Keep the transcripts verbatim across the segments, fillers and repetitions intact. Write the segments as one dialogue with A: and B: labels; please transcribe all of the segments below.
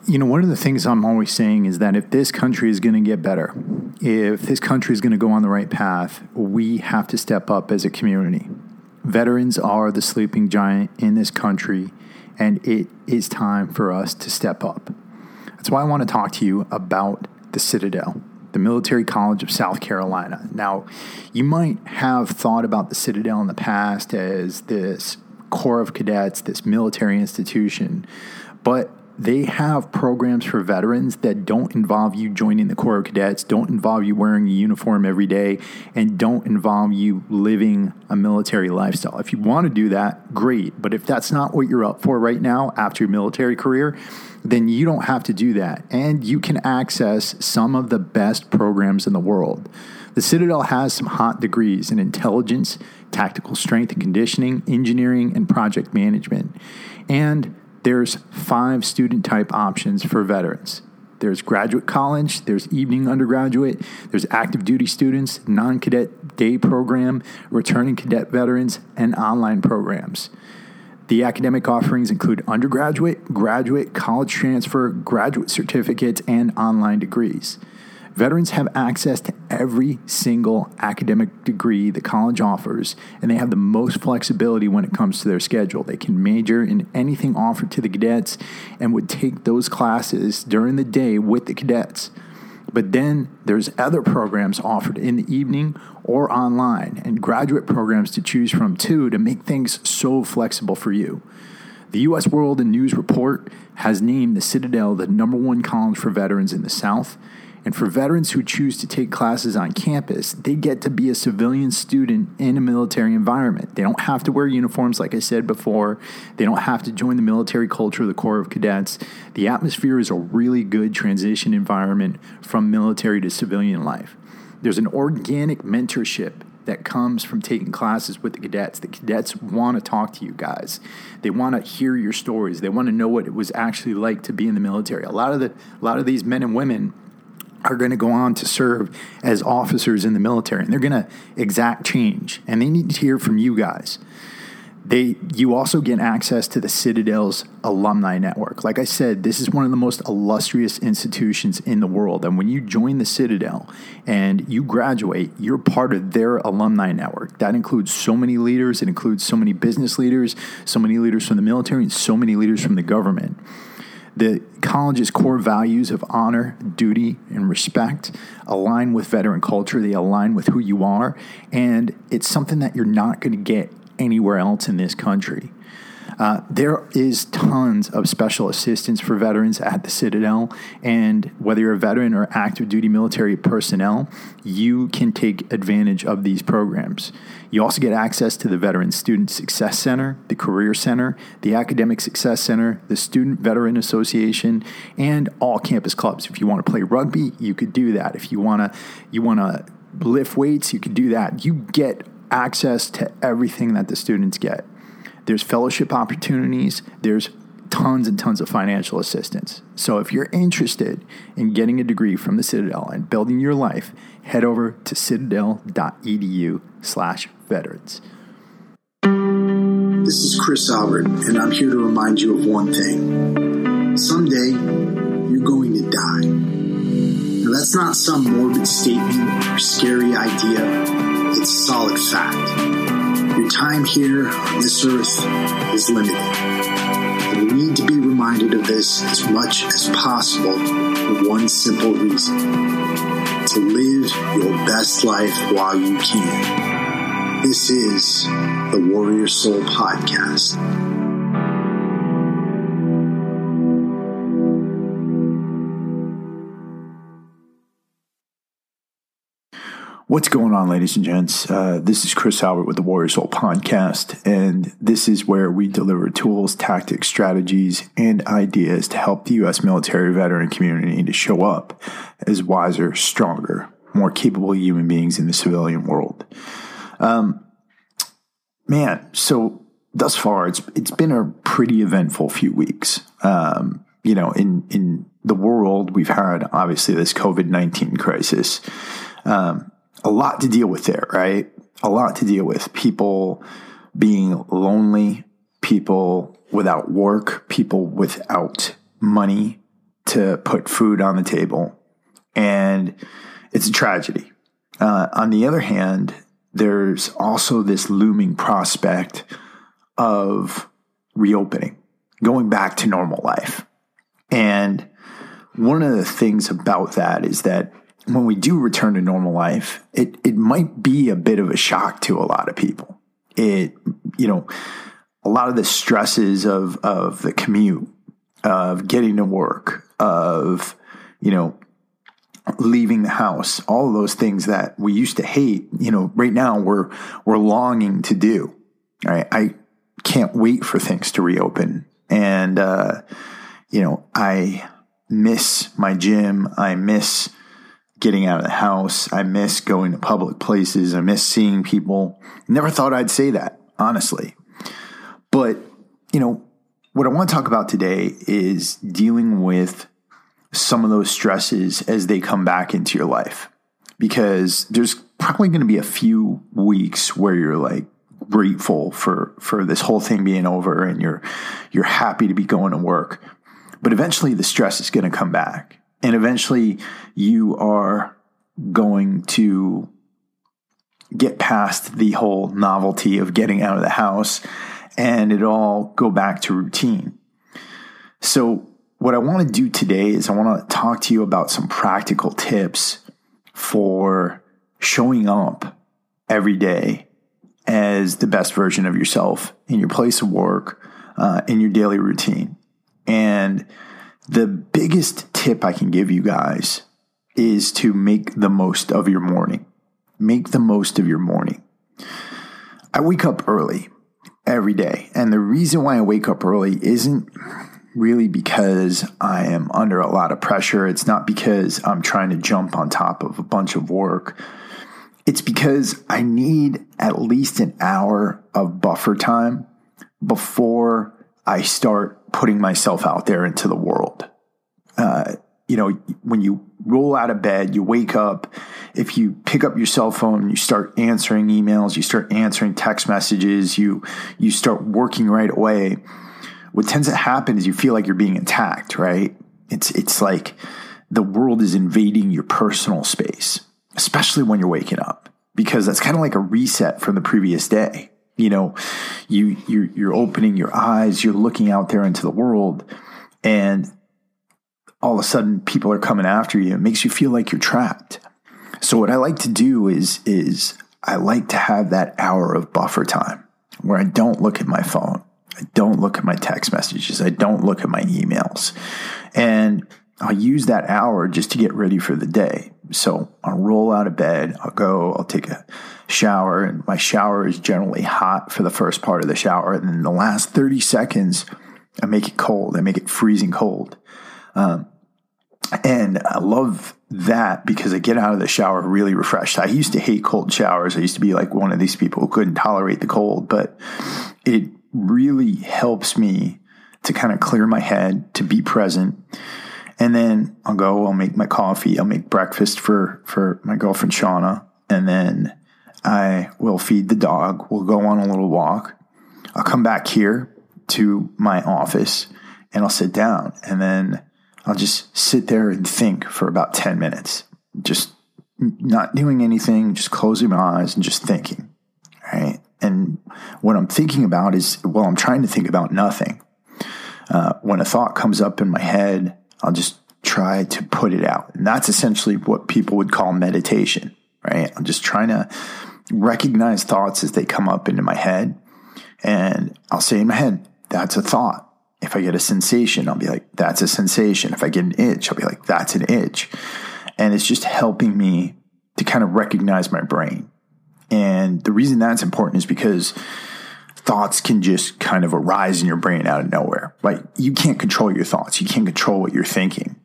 A: You know, one of the things I'm always saying is that if this country is going to get better, if this country is going to go on the right path, we have to step up as a community. Veterans are the sleeping giant in this country, and it is time for us to step up. That's why I want to talk to you about the Citadel, the Military College of South Carolina. Now, you might have thought about the Citadel in the past as this Corps of Cadets, this military institution, but they have programs for veterans that don't involve you joining the Corps of Cadets, don't involve you wearing a uniform every day, and don't involve you living a military lifestyle. If you want to do that, great. But if that's not what you're up for right now after your military career, then you don't have to do that. And you can access some of the best programs in the world. The Citadel has some hot degrees in intelligence, tactical strength and conditioning, engineering, and project management. And there's five student type options for veterans. There's graduate college, there's evening undergraduate, there's active duty students, non-cadet day program, returning cadet veterans, and online programs. The academic offerings include undergraduate, graduate, college transfer, graduate certificates, and online degrees. Veterans have access to every single academic degree the college offers, and they have the most flexibility when it comes to their schedule. They can major in anything offered to the cadets and would take those classes during the day with the cadets. But then there's other programs offered in the evening or online, and graduate programs to choose from too to make things so flexible for you. The U S World and News Report has named the Citadel the number one college for veterans in the South. And for veterans who choose to take classes on campus, they get to be a civilian student in a military environment. They don't have to wear uniforms, like I said before. They don't have to join the military culture of the Corps of Cadets. The atmosphere is a really good transition environment from military to civilian life. There's an organic mentorship that comes from taking classes with the cadets. The cadets want to talk to you guys. They want to hear your stories. They want to know what it was actually like to be in the military. A lot of the, a lot of these men and women are going to go on to serve as officers in the military, and they're going to exact change, and they need to hear from you guys. They, you also get access to the Citadel's alumni network. Like I said, this is one of the most illustrious institutions in the world, and when you join the Citadel and you graduate, you're part of their alumni network. That includes so many leaders. It includes so many business leaders, so many leaders from the military, and so many leaders from the government. The college's core values of honor, duty, and respect align with veteran culture. They align with who you are, and it's something that you're not going to get anywhere else in this country. Uh, there is tons of special assistance for veterans at the Citadel, and whether you're a veteran or active duty military personnel, you can take advantage of these programs. You also get access to the Veteran Student Success Center, the Career Center, the Academic Success Center, the Student Veteran Association, and all campus clubs. If you want to play rugby, you could do that. If you want to, you want to lift weights, you could do that. You get access to everything that the students get. There's fellowship opportunities. There's tons and tons of financial assistance. So if you're interested in getting a degree from the Citadel and building your life, head over to citadel.edu slash veterans.
B: This is Chris Albert, and I'm here to remind you of one thing. Someday, you're going to die. Now, that's not some morbid statement or scary idea. It's solid fact. Your time here on this earth is limited. And you need to be reminded of this as much as possible for one simple reason: to live your best life while you can. This is the Warrior Soul Podcast.
A: What's going on, ladies and gents? Uh, this is Chris Albert with the Warrior Soul Podcast, and this is where we deliver tools, tactics, strategies, and ideas to help the U S military veteran community to show up as wiser, stronger, more capable human beings in the civilian world. Um, man, so thus far, it's it's been a pretty eventful few weeks. Um, you know, in, in the world, we've had, obviously, this covid nineteen crisis. Um, A lot to deal with there, right? A lot to deal with. People being lonely, people without work, people without money, to put food on the table. And it's a tragedy. Uh, on the other hand, there's also this looming prospect of reopening, going back to normal life. And one of the things about that is that when we do return to normal life, it, it might be a bit of a shock to a lot of people. It, you know, a lot of the stresses of, of the commute, of getting to work, of, you know, leaving the house, all of those things that we used to hate, you know, right now we're, we're longing to do. Right? I can't wait for things to reopen. And, uh, you know, I miss my gym. I miss getting out of the house. I miss going to public places. I miss seeing people. Never thought I'd say that, honestly. But, you know, what I want to talk about today is dealing with some of those stresses as they come back into your life. Because there's probably going to be a few weeks where you're like grateful for, for this whole thing being over and you're, you're happy to be going to work. But eventually the stress is going to come back. And eventually you are going to get past the whole novelty of getting out of the house and it all go back to routine. So what I want to do today is I want to talk to you about some practical tips for showing up every day as the best version of yourself in your place of work, uh, in your daily routine. And the biggest tip I can give you guys is to make the most of your morning. Make the most of your morning. I wake up early every day. And the reason why I wake up early isn't really because I am under a lot of pressure. It's not because I'm trying to jump on top of a bunch of work. It's because I need at least an hour of buffer time before I start putting myself out there into the world. Uh, you know, when you roll out of bed, you wake up, if you pick up your cell phone, you start answering emails, you start answering text messages, you, you start working right away. What tends to happen is you feel like you're being attacked, right? It's, it's like the world is invading your personal space, especially when you're waking up, because that's kind of like a reset from the previous day. You know, you, you're, you're opening your eyes, you're looking out there into the world, and all of a sudden people are coming after you. It makes you feel like you're trapped. So what I like to do is, is I like to have that hour of buffer time where I don't look at my phone. I don't look at my text messages. I don't look at my emails. And I'll use that hour just to get ready for the day. So I'll roll out of bed, I'll go, I'll take a shower, and my shower is generally hot for the first part of the shower. And then the last thirty seconds, I make it cold. I make it freezing cold. Um, and I love that because I get out of the shower really refreshed. I used to hate cold showers. I used to be like one of these people who couldn't tolerate the cold, but it really helps me to kind of clear my head, to be present. And then I'll go, I'll make my coffee, I'll make breakfast for, for my girlfriend, Shauna. And then I will feed the dog. We'll go on a little walk. I'll come back here to my office and I'll sit down. And then I'll just sit there and think for about ten minutes, just not doing anything, just closing my eyes and just thinking. Right. And what I'm thinking about is, well, I'm trying to think about nothing. Uh, when a thought comes up in my head, I'll just try to put it out. And that's essentially what people would call meditation, right? I'm just trying to recognize thoughts as they come up into my head. And I'll say in my head, that's a thought. If I get a sensation, I'll be like, that's a sensation. If I get an itch, I'll be like, that's an itch. And it's just helping me to kind of recognize my brain. And the reason that's important is because thoughts can just kind of arise in your brain out of nowhere. Like, you can't control your thoughts. You can't control what you're thinking.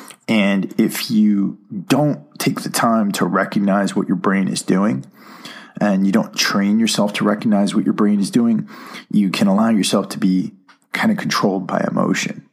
A: And if you don't take the time to recognize what your brain is doing, and you don't train yourself to recognize what your brain is doing, you can allow yourself to be kind of controlled by emotion.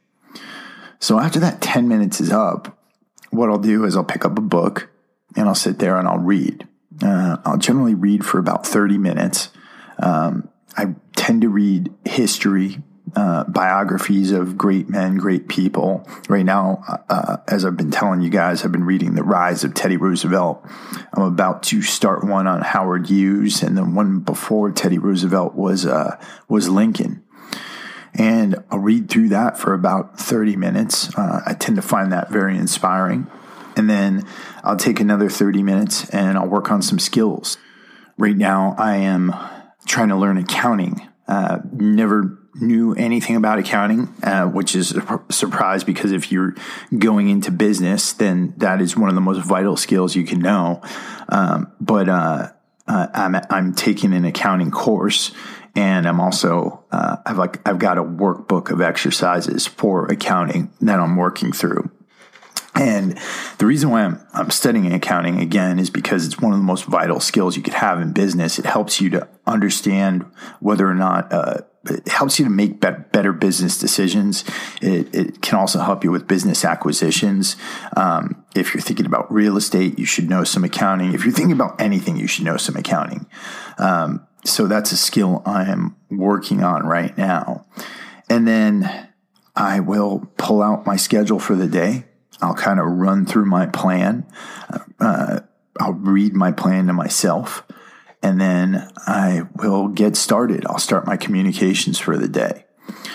A: So after that ten minutes is up, what I'll do is I'll pick up a book and I'll sit there and I'll read. Uh, I'll generally read for about thirty minutes. Um, I tend to read history, uh, biographies of great men, great people. Right now, uh, as I've been telling you guys, I've been reading The Rise of Teddy Roosevelt. I'm about to start one on Howard Hughes, and the one before Teddy Roosevelt was uh, was Lincoln. And I'll read through that for about thirty minutes. Uh, I tend to find that very inspiring. And then I'll take another thirty minutes and I'll work on some skills. Right now, I am trying to learn accounting. Uh, never knew anything about accounting, uh, which is a surprise because if you're going into business, then that is one of the most vital skills you can know. Um, but uh, uh, I'm, I'm taking an accounting course. And I'm also, uh, I've like, I've got a workbook of exercises for accounting that I'm working through. And the reason why I'm, I'm studying accounting again is because it's one of the most vital skills you could have in business. It helps you to understand whether or not, uh, it helps you to make be- better business decisions. It, it can also help you with business acquisitions. Um, if you're thinking about real estate, you should know some accounting. If you're thinking about anything, you should know some accounting. Um, So that's a skill I am working on right now. And then I will pull out my schedule for the day. I'll kind of run through my plan. Uh, I'll read my plan to myself. And then I will get started. I'll start my communications for the day.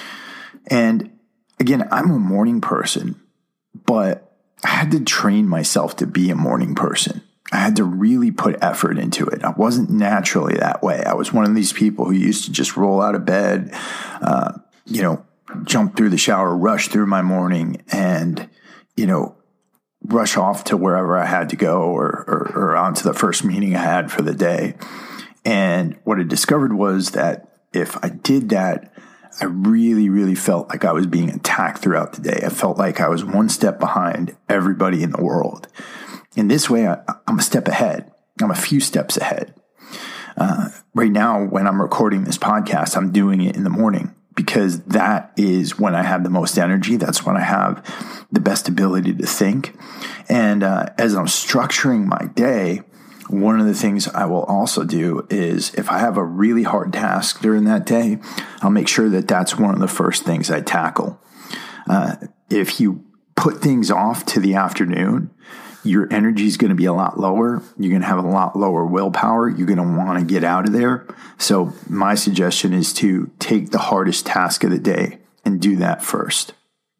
A: And again, I'm a morning person, but I had to train myself to be a morning person. I had to really put effort into it. I wasn't naturally that way. I was one of these people who used to just roll out of bed, uh, you know, jump through the shower, rush through my morning and, you know, rush off to wherever I had to go or, or, or on to the first meeting I had for the day. And what I discovered was that if I did that, I really, really felt like I was being attacked throughout the day. I felt like I was one step behind everybody in the world. In this way, I, I'm a step ahead. I'm a few steps ahead. Uh, right now, when I'm recording this podcast, I'm doing it in the morning because that is when I have the most energy. That's when I have the best ability to think. And uh, as I'm structuring my day, one of the things I will also do is if I have a really hard task during that day, I'll make sure that that's one of the first things I tackle. Uh, if you put things off to the afternoon, your energy is going to be a lot lower. You're going to have a lot lower willpower. You're going to want to get out of there. So my suggestion is to take the hardest task of the day and do that first.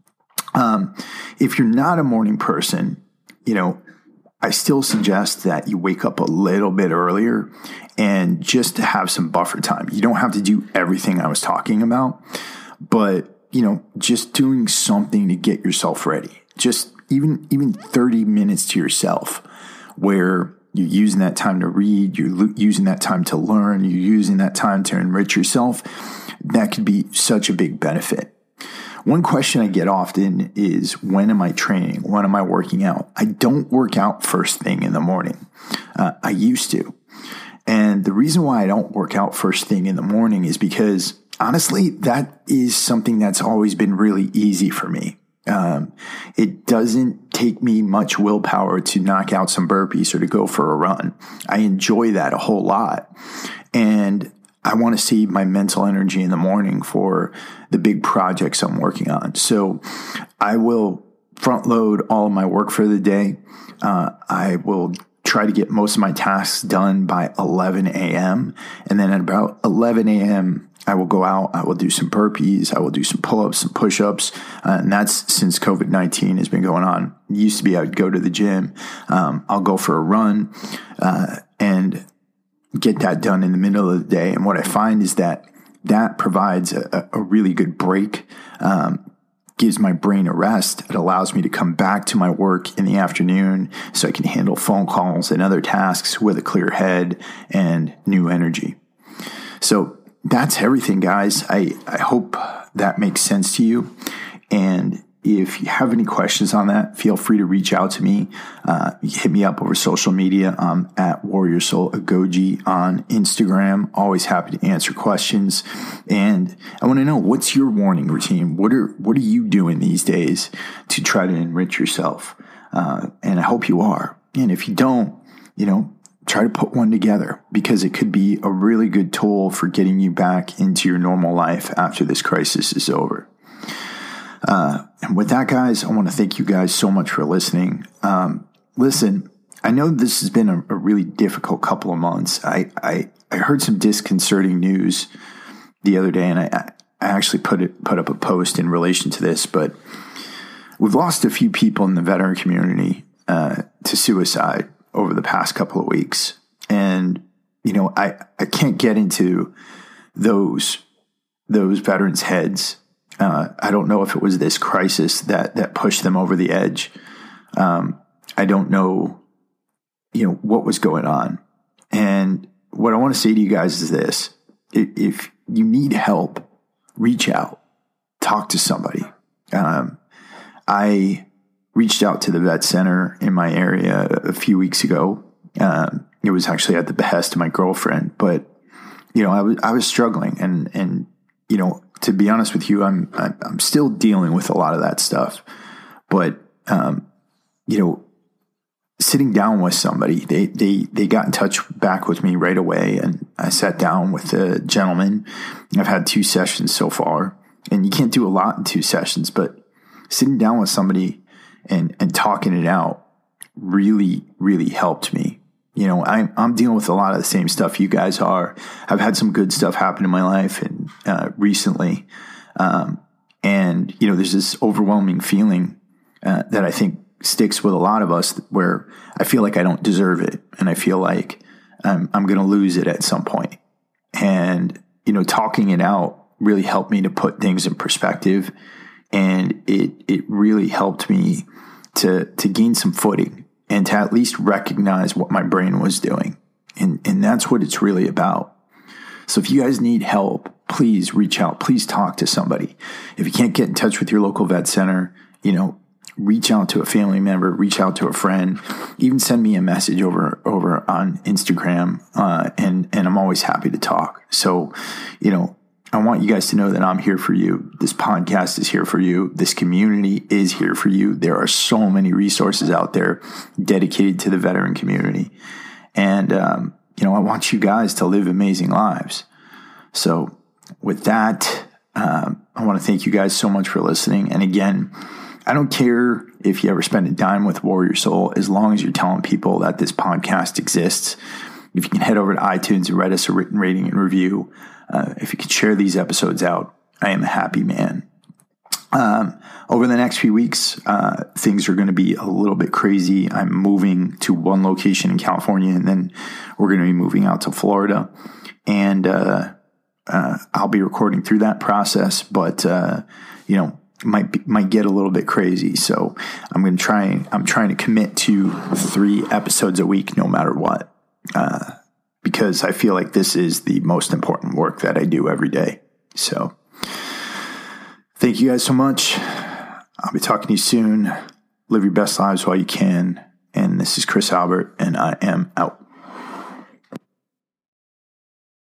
A: Um, if you're not a morning person, you know, I still suggest that you wake up a little bit earlier and just to have some buffer time. You don't have to do everything I was talking about, but, you know, just doing something to get yourself ready. Just Even even thirty minutes to yourself where you're using that time to read, you're using that time to learn, you're using that time to enrich yourself, that could be such a big benefit. One question I get often is, when am I training? When am I working out? I don't work out first thing in the morning. Uh, I used to. And the reason why I don't work out first thing in the morning is because, honestly, that is something that's always been really easy for me. Um, it doesn't take me much willpower to knock out some burpees or to go for a run. I enjoy that a whole lot. And I want to save my mental energy in the morning for the big projects I'm working on. So I will front load all of my work for the day. Uh, I will try to get most of my tasks done by eleven a.m. And then at about eleven a.m., I will go out, I will do some burpees, I will do some pull-ups, some push-ups, uh, and that's since covid nineteen has been going on. It used to be I would go to the gym, um, I'll go for a run, uh, and get that done in the middle of the day. And what I find is that that provides a, a really good break, um, gives my brain a rest. It allows me to come back to my work in the afternoon so I can handle phone calls and other tasks with a clear head and new energy. So that's everything, guys. I, I hope that makes sense to you. And if you have any questions on that, feel free to reach out to me. Uh, hit me up over social media. I'm at Warrior Soul Agoji on Instagram. Always happy to answer questions. And I want to know, what's your morning routine? What are what are you doing these days to try to enrich yourself? Uh, and I hope you are. And if you don't, you know, try to put one together, because it could be a really good tool for getting you back into your normal life after this crisis is over. Uh, and with that, guys, I want to thank you guys so much for listening. Um, listen, I know this has been a, a really difficult couple of months. I, I, I heard some disconcerting news the other day, and I, I actually put it, put up a post in relation to this, but we've lost a few people in the veteran community uh, to suicide over the past couple of weeks. And, you know, I, I can't get into those, those veterans' heads. Uh, I don't know if it was this crisis that, that pushed them over the edge. Um, I don't know, you know, what was going on. And what I want to say to you guys is this: if, if you need help, reach out, talk to somebody. Um, I reached out to the vet center in my area a few weeks ago. Um, it was actually at the behest of my girlfriend, but you know, I was, I was struggling, and, and, you know, to be honest with you, I'm, I'm still dealing with a lot of that stuff, but, um, you know, sitting down with somebody, they, they, they got in touch back with me right away, and I sat down with a gentleman. I've had two sessions so far, and you can't do a lot in two sessions, but sitting down with somebody and, and talking it out really, really helped me. You know, I'm, I'm dealing with a lot of the same stuff you guys are. I've had some good stuff happen in my life and uh, recently. Um, and, you know, there's this overwhelming feeling uh, that I think sticks with a lot of us, where I feel like I don't deserve it. And I feel like I'm, I'm going to lose it at some point. And, you know, talking it out really helped me to put things in perspective. And it, it really helped me to, to gain some footing and to at least recognize what my brain was doing. And, and that's what it's really about. So if you guys need help, please reach out, please talk to somebody. If you can't get in touch with your local vet center, you know, reach out to a family member, reach out to a friend, even send me a message over, over on Instagram. Uh, and, and I'm always happy to talk. So, you know, I want you guys to know that I'm here for you. This podcast is here for you. This community is here for you. There are so many resources out there dedicated to the veteran community. And, um, you know, I want you guys to live amazing lives. So with that, um, I want to thank you guys so much for listening. And again, I don't care if you ever spend a dime with Warrior Soul, as long as you're telling people that this podcast exists. If you can head over to iTunes and write us a written rating and review, uh, if you could share these episodes out, I am a happy man. Um, over the next few weeks, uh, things are going to be a little bit crazy. I'm moving to one location in California, and then we're going to be moving out to Florida. And uh, uh, I'll be recording through that process, but, uh, you know, might be, might get a little bit crazy. So I'm going to try, I'm trying to commit to three episodes a week, no matter what. Uh, because I feel like this is the most important work that I do every day. So thank you guys so much. I'll be talking to you soon. Live your best lives while you can. And this is Chris Albert, and I am out.